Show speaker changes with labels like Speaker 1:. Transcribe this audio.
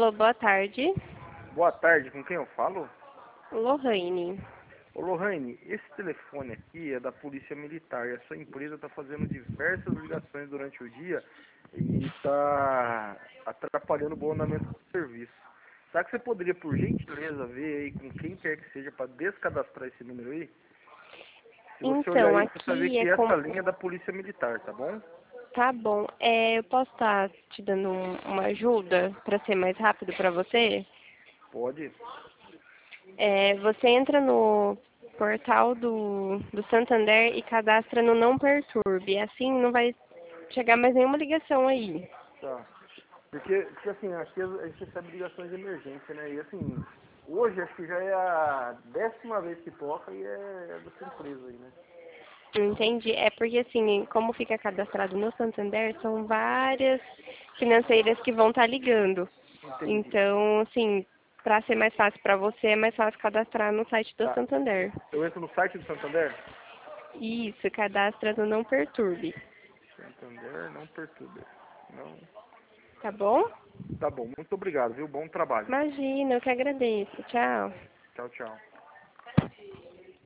Speaker 1: Alô, boa tarde.
Speaker 2: Boa tarde, com quem eu falo?
Speaker 1: Lohane.
Speaker 2: Ô Lohane, esse telefone aqui é da Polícia Militar e a sua empresa está fazendo diversas ligações durante o dia e está atrapalhando o bom andamento do serviço. Será que você poderia, por gentileza, ver aí com quem quer que seja para descadastrar esse número aí? Se você olhar
Speaker 1: Então,
Speaker 2: aí, você vai ver
Speaker 1: aqui é
Speaker 2: que
Speaker 1: como...
Speaker 2: essa linha é da Polícia Militar, tá bom?
Speaker 1: Tá bom. Eu posso estar te dando uma ajuda para ser mais rápido para você?
Speaker 2: Pode?
Speaker 1: Você entra no portal do Santander e cadastra no Não Perturbe. Assim não vai chegar mais nenhuma ligação aí.
Speaker 2: Tá. Porque assim, aqui a gente recebe ligações de emergência, né? E assim, hoje acho que já é a 10ª vez que toca e é da sua empresa aí, né?
Speaker 1: Entendi. É porque assim, como fica cadastrado no Santander, são várias financeiras que vão estar ligando.
Speaker 2: Entendi.
Speaker 1: Então, assim, para ser mais fácil para você, é mais fácil cadastrar no site do
Speaker 2: Tá.
Speaker 1: Santander.
Speaker 2: Eu entro no site do Santander?
Speaker 1: Isso, cadastra no Não Perturbe.
Speaker 2: Santander não perturbe. Não.
Speaker 1: Tá bom?
Speaker 2: Tá bom, muito obrigado, viu? Bom trabalho.
Speaker 1: Imagina, eu que agradeço. Tchau.
Speaker 2: Tchau, tchau.